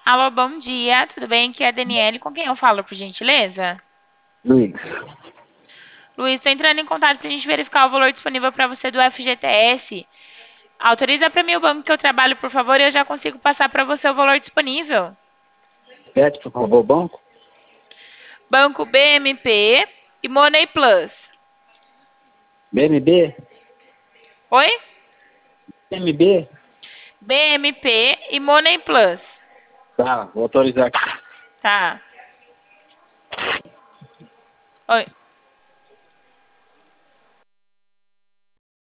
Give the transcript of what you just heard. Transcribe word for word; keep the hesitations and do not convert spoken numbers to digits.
Alô, bom dia, tudo bem? Aqui é a Daniele, com quem eu falo, por gentileza? Luiz, Luiz, estou entrando em contato para a gente verificar o valor disponível para você do F G T S. Autoriza para mim o banco que eu trabalho, por favor, e eu já consigo passar para você o valor disponível. pede por favor o banco. Banco B M P e Money Plus. B M B? Oi? B M B? B M P e Money Plus. Tá, vou autorizar aqui. Tá. Oi.